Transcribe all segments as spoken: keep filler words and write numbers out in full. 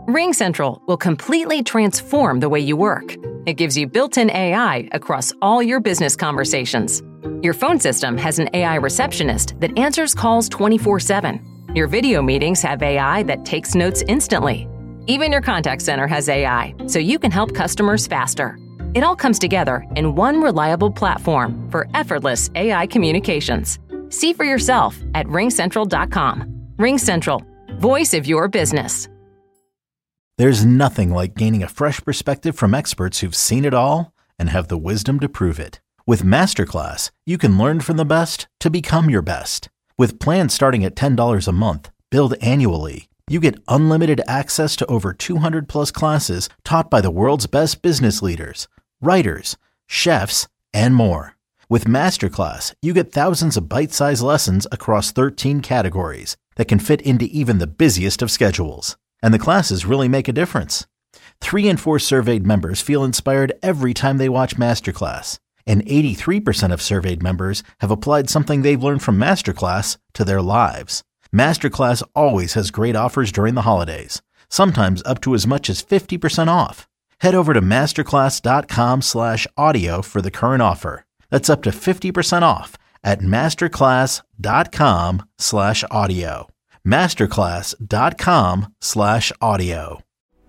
RingCentral will completely transform the way you work. It gives you built-in A I across all your business conversations. Your phone system has an A I receptionist that answers calls twenty-four seven. Your video meetings have A I that takes notes instantly. Even your contact center has A I, so you can help customers faster. It all comes together in one reliable platform for effortless A I communications. See for yourself at ring central dot com. RingCentral, voice of your business. There's nothing like gaining a fresh perspective from experts who've seen it all and have the wisdom to prove it. With Masterclass, you can learn from the best to become your best. With plans starting at ten dollars a month, billed annually, you get unlimited access to over two hundred plus classes taught by the world's best business leaders, writers, chefs, and more. With Masterclass, you get thousands of bite-sized lessons across thirteen categories that can fit into even the busiest of schedules. And the classes really make a difference. Three in four surveyed members feel inspired every time they watch Masterclass. And eighty-three percent of surveyed members have applied something they've learned from Masterclass to their lives. Masterclass always has great offers during the holidays, sometimes up to as much as fifty percent off. Head over to masterclass.com slash audio for the current offer. That's up to fifty percent off at masterclass.com slash audio. masterclass.com slash audio.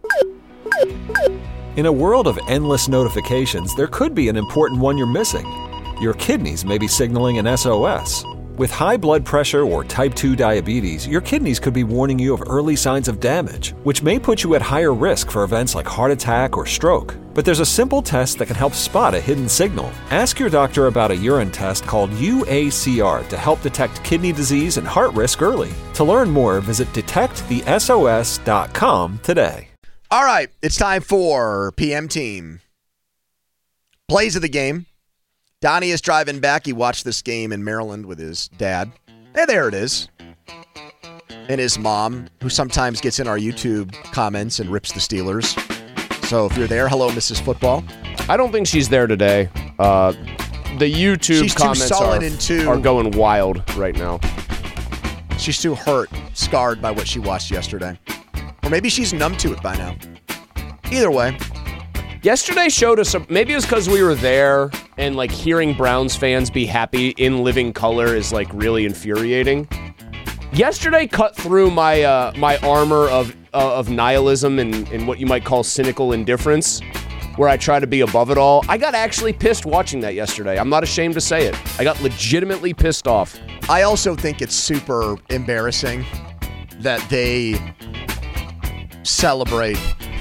In a world of endless notifications, there could be an important one you're missing. Your kidneys may be signaling an S O S. With high blood pressure or type two diabetes, your kidneys could be warning you of early signs of damage, which may put you at higher risk for events like heart attack or stroke. But there's a simple test that can help spot a hidden signal. Ask your doctor about a urine test called U A C R to help detect kidney disease and heart risk early. To learn more, visit detect the S O S dot com today. All right, it's time for P M Team. Plays of the game. Donnie is driving back. He watched this game in Maryland with his dad. And there it is. And his mom, who sometimes gets in our YouTube comments and rips the Steelers. So if you're there, hello, Missus Football. I don't think she's there today. Uh, the YouTube she's comments too sullen are, and too, are going wild right now. She's too hurt, scarred by what she watched yesterday. Or maybe she's numb to it by now. Either way. Yesterday showed us, a, maybe it was because we were there and like hearing Browns fans be happy in living color is like really infuriating. Yesterday cut through my uh, my armor of uh, of nihilism and, and what you might call cynical indifference, where I try to be above it all. I got actually pissed watching that yesterday. I'm not ashamed to say it. I got legitimately pissed off. I also think it's super embarrassing that they celebrate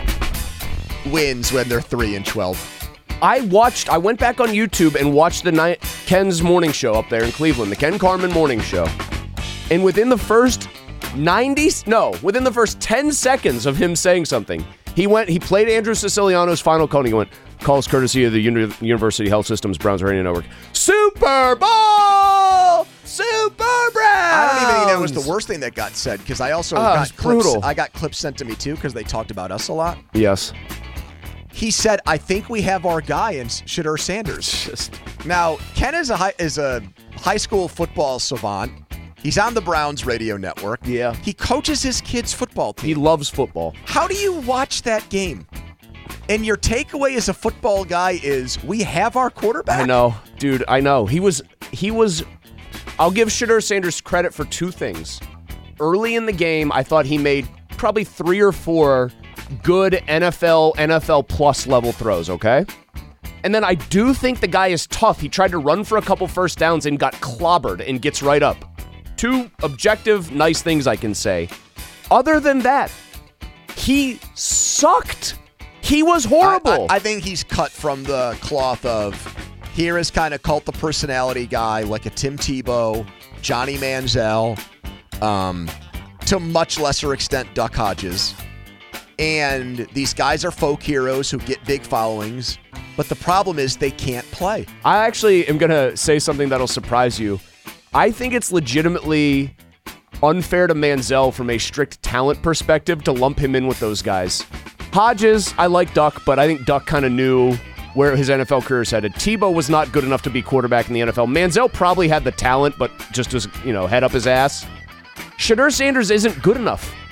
wins when they're three and twelve. I watched, I went back on YouTube and watched the night Ken's morning show up there in Cleveland, the Ken Carman morning show. And within the first ninety, no, within the first ten seconds of him saying something, he went, he played Andrew Siciliano's final call and he went, calls courtesy of the Uni- University Health Systems Browns Radio Network. Super Bowl! Super Browns! I don't even think that was the worst thing that got said, because I also oh, got clips, brutal. I got clips sent to me too, because they talked about us a lot. Yes. He said, I think we have our guy in Shedeur Sanders. Just. Now, Ken is a high, is a high school football savant. He's on the Browns radio network. Yeah. He coaches his kids' football team. He loves football. How do you watch that game? And your takeaway as a football guy is, we have our quarterback? I know. Dude, I know. He was, he was, I'll give Shedeur Sanders credit for two things. Early in the game, I thought he made probably three or four good N F L, N F L plus level throws, okay? And then I do think the guy is tough. He tried to run for a couple first downs and got clobbered and gets right up. Two objective, nice things I can say. Other than that, he sucked. He was horrible. I, I, I think he's cut from the cloth of, here is kind of cult the personality guy, like a Tim Tebow, Johnny Manziel, um, to much lesser extent, Duck Hodges. And these guys are folk heroes who get big followings, but the problem is they can't play. I actually am going to say something that'll surprise you. I think it's legitimately unfair to Manziel from a strict talent perspective to lump him in with those guys. Hodges, I like Duck, but I think Duck kind of knew where his N F L career is headed. Tebow was not good enough to be quarterback in the N F L. Manziel probably had the talent, but just was, you know, head up his ass. Shedeur Sanders isn't good enough.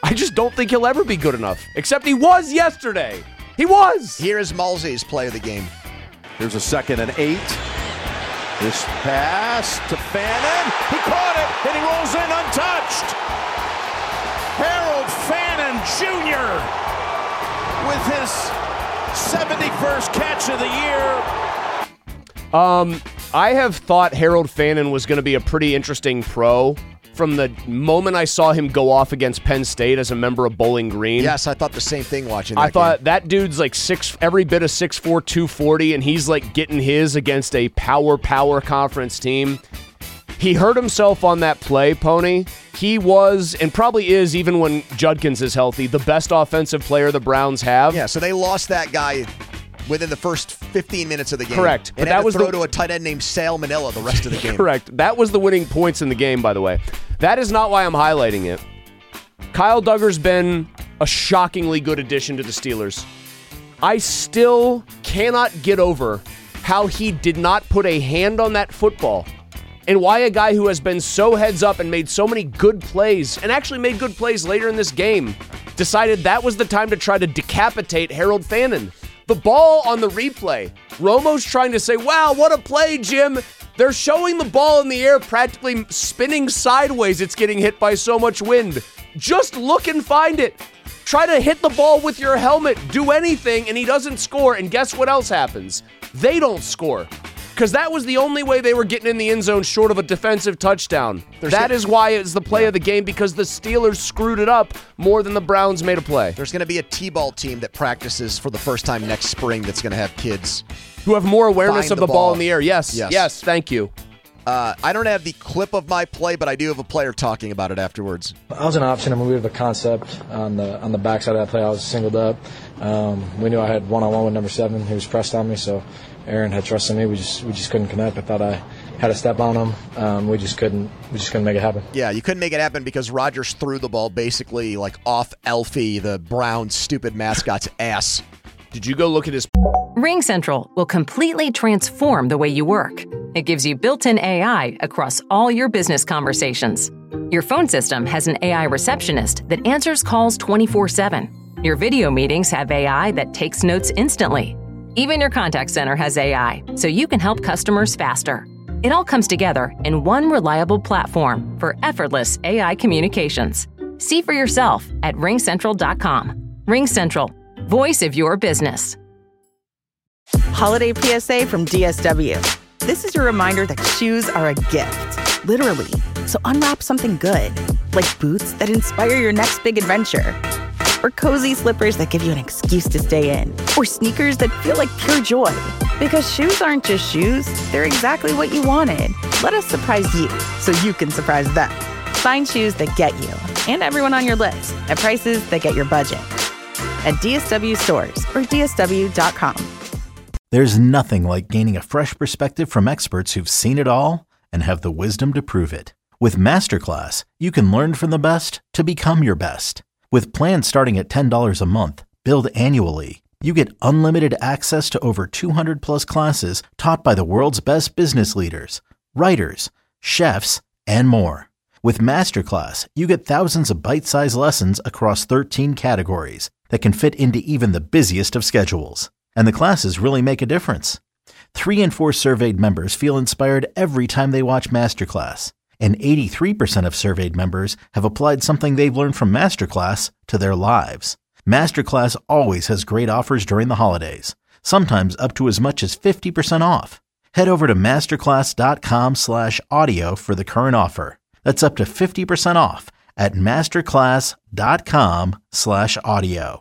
I just don't think he'll ever be good enough. Except he was yesterday. He was. Here is Mulsey's play of the game. Here's a second and eight. This pass to Fannin. He caught it, and he rolls in untouched. Harold Fannin Junior with his seventy-first catch of the year. Um, I have thought Harold Fannin was going to be a pretty interesting pro from the moment I saw him go off against Penn State as a member of Bowling Green. Yes, I thought the same thing watching that I thought game. that dude's like six, every bit of six four, two forty, and he's like getting his against a power, power conference team. He hurt himself on that play, Pony. He was, and probably is, even when Judkins is healthy, the best offensive player the Browns have. Yeah, so they lost that guy within the first fifteen minutes of the game. Correct. And But had that to was throw the- to a tight end named Sal Manila the rest of the game. Correct. That was the winning points in the game, by the way. That is not why I'm highlighting it. Kyle Duggar's been a shockingly good addition to the Steelers. I still cannot get over how he did not put a hand on that football, and why a guy who has been so heads up and made so many good plays, and actually made good plays later in this game, decided that was the time to try to decapitate Harold Fannin. The ball on the replay, Romo's trying to say, wow, what a play, Jim. They're showing the ball in the air practically spinning sideways. It's getting hit by so much wind. Just look and find it. Try to hit the ball with your helmet. Do anything, and he doesn't score. And guess what else happens? They don't score. Because that was the only way they were getting in the end zone short of a defensive touchdown. There's that gonna- is why it's the play of the game, because the Steelers screwed it up more than the Browns made a play. There's going to be a T-ball team that practices for the first time next spring that's going to have kids. Who have more awareness Find of the the ball ball. in the air. Yes, Yes. yes, thank you. Uh, I don't have the clip of my play, but I do have a player talking about it afterwards. I was an option. I mean, we have a concept on the on the backside of that play. I was singled up. Um, we knew I had one-on-one with number seven. He was pressed on me, so Aaron had trust in me. We just we just couldn't connect. I thought I had a step on him. Um, we just couldn't we just couldn't make it happen. Yeah, you couldn't make it happen because Rodgers threw the ball basically like off Elfie, the Browns' stupid mascot's ass. Did you go look at his... Ring Central will completely transform the way you work. It gives you built-in A I across all your business conversations. Your phone system has an A I receptionist that answers calls twenty-four seven. Your video meetings have A I that takes notes instantly. Even your contact center has A I, so you can help customers faster. It all comes together in one reliable platform for effortless A I communications. See for yourself at ring central dot com. Ring Central, voice of your business. Holiday P S A from D S W. This is your reminder that shoes are a gift, literally. So unwrap something good, like boots that inspire your next big adventure, or cozy slippers that give you an excuse to stay in, or sneakers that feel like pure joy. Because shoes aren't just shoes, they're exactly what you wanted. Let us surprise you so you can surprise them. Find shoes that get you and everyone on your list at prices that get your budget. At D S W stores or D S W dot com. There's nothing like gaining a fresh perspective from experts who've seen it all and have the wisdom to prove it. With Masterclass, you can learn from the best to become your best. With plans starting at ten dollars a month, billed annually, you get unlimited access to over two hundred plus classes taught by the world's best business leaders, writers, chefs, and more. With Masterclass, you get thousands of bite-sized lessons across thirteen categories that can fit into even the busiest of schedules. And the classes really make a difference. Three in four surveyed members feel inspired every time they watch Masterclass. And eighty-three percent of surveyed members have applied something they've learned from Masterclass to their lives. Masterclass always has great offers during the holidays, sometimes up to as much as fifty percent off. Head over to masterclass.com slash audio for the current offer. That's up to fifty percent off at masterclass.com slash audio.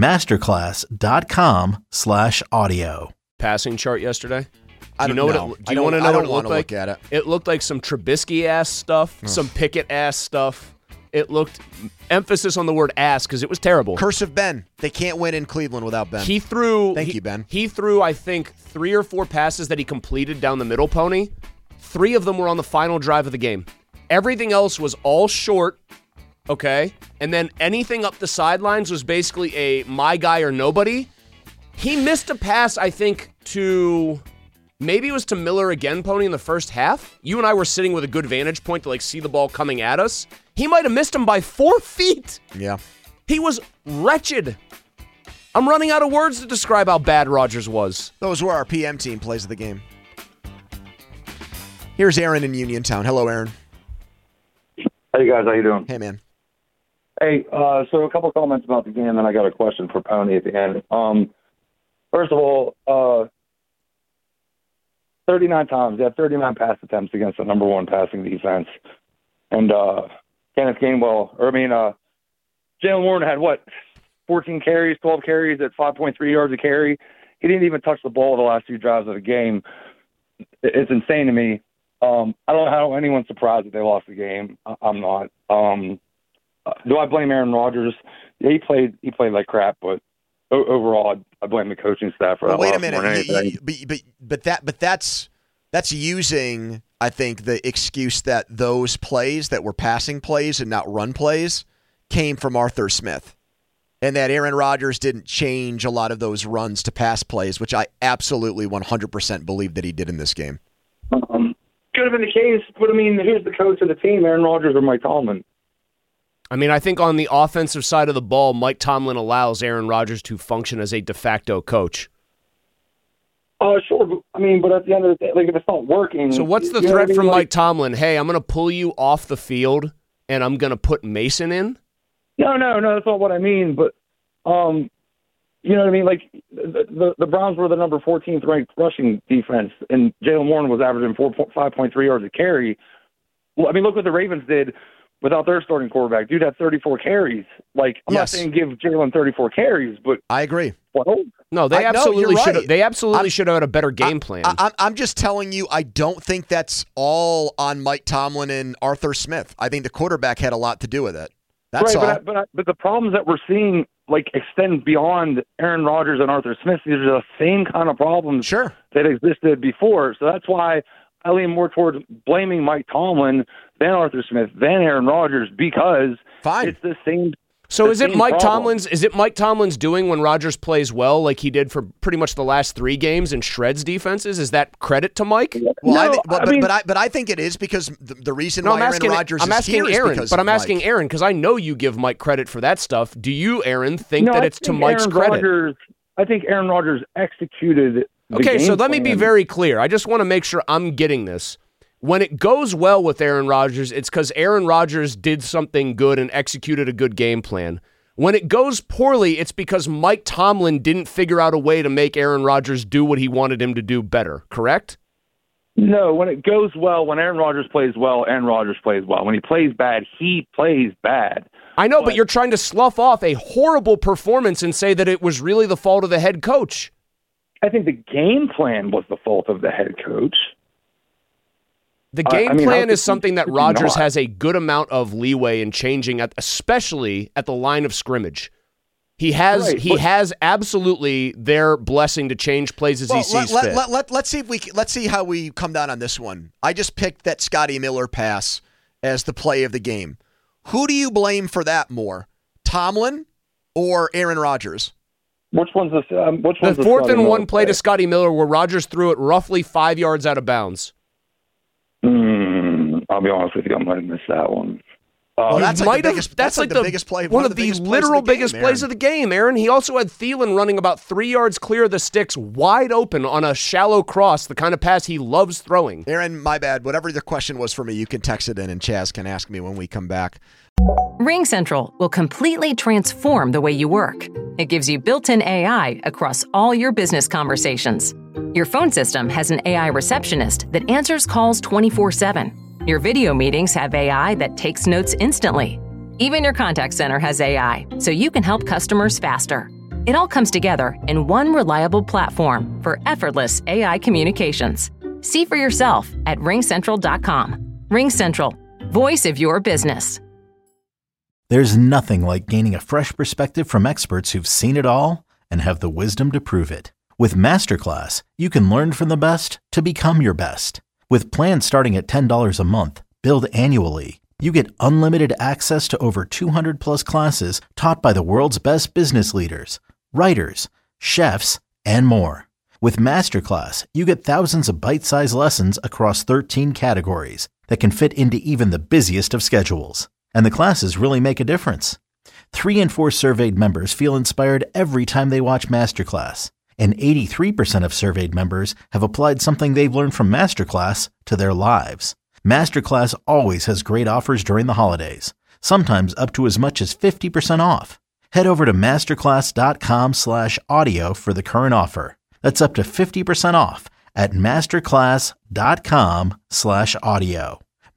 Masterclass.com slash audio. passing chart yesterday? I Do you don't know know. what it, do I you don't- want to I know don't what it wanna looked like? look at it. It looked like some Trubisky ass stuff, some Pickett ass stuff. It looked emphasis on the word ass because it was terrible. Cursive Ben. They can't win in Cleveland without Ben. He threw. Thank he- you, Ben. He threw, I think, three or four passes that he completed down the middle, Pony. Three of them were on the final drive of the game. Everything else was all short, okay? And then anything up the sidelines was basically a my guy or nobody. He missed a pass, I think, to maybe it was to Miller again, Pony, in the first half. You and I were sitting with a good vantage point to like see the ball coming at us. He might have missed him by four feet. Yeah. He was wretched. I'm running out of words to describe how bad Rodgers was. Those were our P M team plays of the game. Here's Aaron in Uniontown. Hello, Aaron. Hey, guys. How you doing? Hey, man. Hey, uh, so a couple comments about the game, and then I got a question for Pony at the end. Um, first of all, uh, thirty-nine times. They had thirty-nine pass attempts against the number one passing defense. And uh, Kenneth Gainwell, or I mean, uh, Jaylen Warren had, what, fourteen carries, twelve carries at five point three yards a carry. He didn't even touch the ball the last two drives of the game. It's insane to me. Um, I don't know how anyone's surprised that they lost the game. I- I'm not. Um, uh, do I blame Aaron Rodgers? Yeah, he played he played like crap, but o- overall, I, I blame the coaching staff for Well, that. wait a loss minute. more than You- anything. you- but, but, but, that, but that's that's using, I think, the excuse that those plays that were passing plays and not run plays came from Arthur Smith. And that Aaron Rodgers didn't change a lot of those runs to pass plays, which I absolutely one hundred percent believe that he did in this game. Um, could have been the case, but I mean, who's the coach of the team, Aaron Rodgers or Mike Tomlin? I mean, I think on the offensive side of the ball, Mike Tomlin allows Aaron Rodgers to function as a de facto coach. Uh, sure. But, I mean, but at the end of the day, like, if it's not working. So what's the you know threat what I mean? from Like, Mike Tomlin? Hey, I'm going to pull you off the field, and I'm going to put Mason in? No, no, no, that's not what I mean. But, um, you know what I mean? Like, the, the, the Browns were the number fourteenth ranked rushing defense, and Jaylen Warren was averaging four, five point three yards a carry. Well, I mean, look what the Ravens did without their starting quarterback. Dude had thirty-four carries. Like, I'm Yes. not saying give Jaylen thirty-four carries, but I agree. well, No, they I- no, absolutely you're should. right. They absolutely I'm- should have had a better game plan. I, I'm, I'm just telling you, I don't think that's all on Mike Tomlin and Arthur Smith. I think the quarterback had a lot to do with it. That's right, all. but, I, but, I, but the problems that we're seeing like extend beyond Aaron Rodgers and Arthur Smith. These are the same kind of problems Sure. that existed before. So that's why I lean more towards blaming Mike Tomlin than Arthur Smith than Aaron Rodgers, because Fine. it's the same. So the is it same Mike problem. Tomlin's? Is it Mike Tomlin's doing when Rodgers plays well, like he did for pretty much the last three games and shreds defenses? Is that credit to Mike? Well, I No, thi- but, I but, mean- but I but I think it is because the, the reason No, why I'm Aaron asking. Rodgers I'm is asking here is Aaron, because but of I'm asking Mike. Aaron because I know you give Mike credit for that stuff. Do you, Aaron, think No, that I it's to think Mike's Aaron credit? Rodgers, I think Aaron Rodgers executed. The Okay, so game let me be plan. very clear. I just want to make sure I'm getting this. When it goes well with Aaron Rodgers, it's because Aaron Rodgers did something good and executed a good game plan. When it goes poorly, it's because Mike Tomlin didn't figure out a way to make Aaron Rodgers do what he wanted him to do better, correct? No, when it goes well, when Aaron Rodgers plays well, Aaron Rodgers plays well. When he plays bad, he plays bad. I know, but, But- you're trying to slough off a horrible performance and say that it was really the fault of the head coach. I think the game plan was the fault of the head coach. The I- game I mean, how plan could is you- something that could you Rodgers not? has a good amount of leeway in changing, at, especially at the line of scrimmage. He has Right, he but- has absolutely their blessing to change plays as Well, he sees let, fit. let, let, let, us see if we c- let's see how we come down on this one. I just picked that Scotty Miller pass as the play of the game. Who do you blame for that more, Tomlin or Aaron Rodgers? Which one's the um, which the one's the fourth Scotty and Miller one play to Scotty Miller where Rodgers threw it roughly five yards out of bounds. Mm, I'll be honest with you, I might have missed that one. Uh, Well, that's like Might the have- biggest. that's like like the biggest play. One, of the, biggest plays literal of the game, biggest plays Aaron. of the game, Aaron. He also had Thielen running about three yards clear of the sticks, wide open on a shallow cross, the kind of pass he loves throwing. Aaron, my bad. Whatever the question was for me, you can text it in, and Chaz can ask me when we come back. Ring Central will completely transform the way you work. It gives you built-in A I across all your business conversations. Your phone system has an A I receptionist that answers calls twenty-four seven. Your video meetings have A I that takes notes instantly. Even your contact center has A I, so you can help customers faster. It all comes together in one reliable platform for effortless A I communications. See for yourself at ring central dot com. Ring Central, voice of your business. There's nothing like gaining a fresh perspective from experts who've seen it all and have the wisdom to prove it. With Masterclass, you can learn from the best to become your best. With plans starting at ten dollars a month, billed annually, you get unlimited access to over two hundred plus classes taught by the world's best business leaders, writers, chefs, and more. With Masterclass, you get thousands of bite-sized lessons across thirteen categories that can fit into even the busiest of schedules. And the classes really make a difference. Three in four surveyed members feel inspired every time they watch Masterclass. And eighty-three percent of surveyed members have applied something they've learned from Masterclass to their lives. Masterclass always has great offers during the holidays, sometimes up to as much as fifty percent off. Head over to masterclass.com slash audio for the current offer. That's up to fifty percent off at masterclass.com slash audio.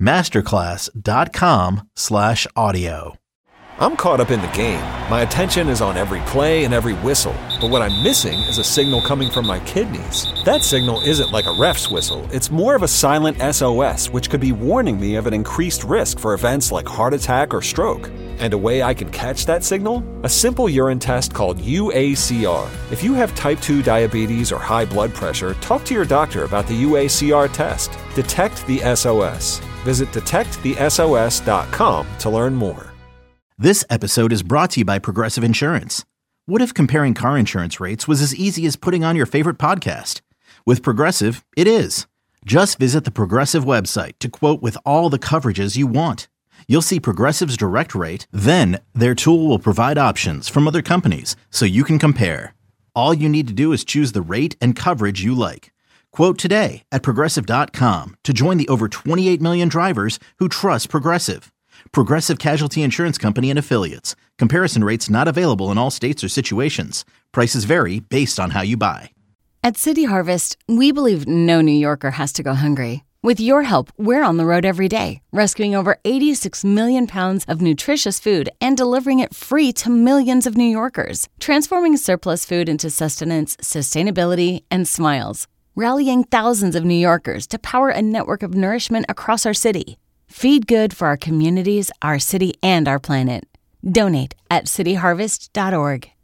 Masterclass.com slash audio. I'm caught up in the game. My attention is on every play and every whistle. But what I'm missing is a signal coming from my kidneys. That signal isn't like a ref's whistle. It's more of a silent S O S, which could be warning me of an increased risk for events like heart attack or stroke. And a way I can catch that signal? A simple urine test called U A C R. If you have type two diabetes or high blood pressure, talk to your doctor about the U A C R test. Detect the S O S. Visit detect the S O S dot com to learn more. This episode is brought to you by Progressive Insurance. What if comparing car insurance rates was as easy as putting on your favorite podcast? With Progressive, it is. Just visit the Progressive website to quote with all the coverages you want. You'll see Progressive's direct rate, then their tool will provide options from other companies so you can compare. All you need to do is choose the rate and coverage you like. Quote today at Progressive dot com to join the over twenty-eight million drivers who trust Progressive. Progressive Casualty Insurance Company and Affiliates. Comparison rates not available in all states or situations. Prices vary based on how you buy. At City Harvest, we believe no New Yorker has to go hungry. With your help, we're on the road every day, rescuing over eighty-six million pounds of nutritious food and delivering it free to millions of New Yorkers, transforming surplus food into sustenance, sustainability, and smiles, rallying thousands of New Yorkers to power a network of nourishment across our city. Feed good for our communities, our city, and our planet. Donate at city harvest dot org.